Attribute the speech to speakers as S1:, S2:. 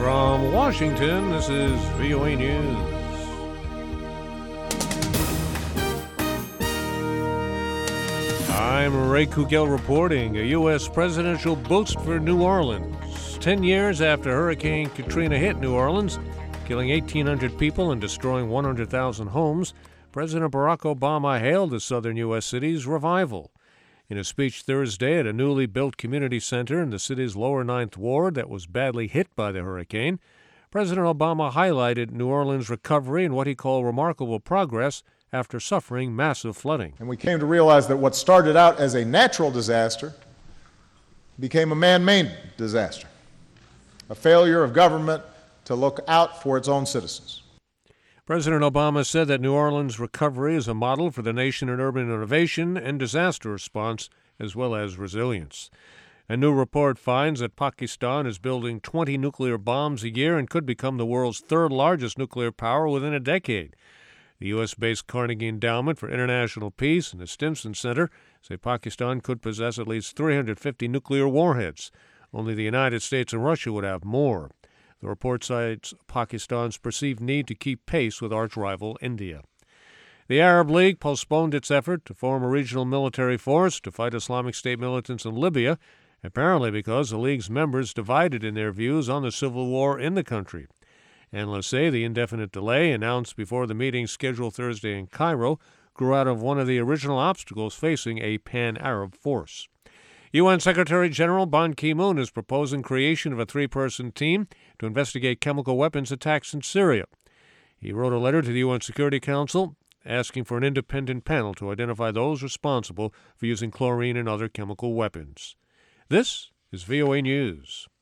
S1: From Washington, this is VOA News. I'm Ray Kugel reporting. A U.S. presidential boost for New Orleans. 10 years after Hurricane Katrina hit New Orleans, killing 1,800 people and destroying 100,000 homes, President Barack Obama hailed the southern U.S. city's revival. In a speech Thursday at a newly built community center in the city's lower Ninth Ward that was badly hit by the hurricane, President Obama highlighted New Orleans' recovery and what he called remarkable progress after suffering massive flooding.
S2: And we came to realize that what started out as a natural disaster became a man-made disaster, a failure of government to look out for its own citizens.
S1: President Obama said that New Orleans' recovery is a model for the nation in urban innovation and disaster response, as well as resilience. A new report finds that Pakistan is building 20 nuclear bombs a year and could become the world's third largest nuclear power within a decade. The U.S.-based Carnegie Endowment for International Peace and the Stimson Center say Pakistan could possess at least 350 nuclear warheads. Only the United States and Russia would have more. The report cites Pakistan's perceived need to keep pace with arch-rival India. The Arab League postponed its effort to form a regional military force to fight Islamic State militants in Libya, apparently because the League's members divided in their views on the civil war in the country. Analysts say the indefinite delay, announced before the meeting scheduled Thursday in Cairo, grew out of one of the original obstacles facing a pan-Arab force. UN Secretary General Ban Ki-moon is proposing creation of a 3-person team to investigate chemical weapons attacks in Syria. He wrote a letter to the UN Security Council asking for an independent panel to identify those responsible for using chlorine and other chemical weapons. This is VOA News.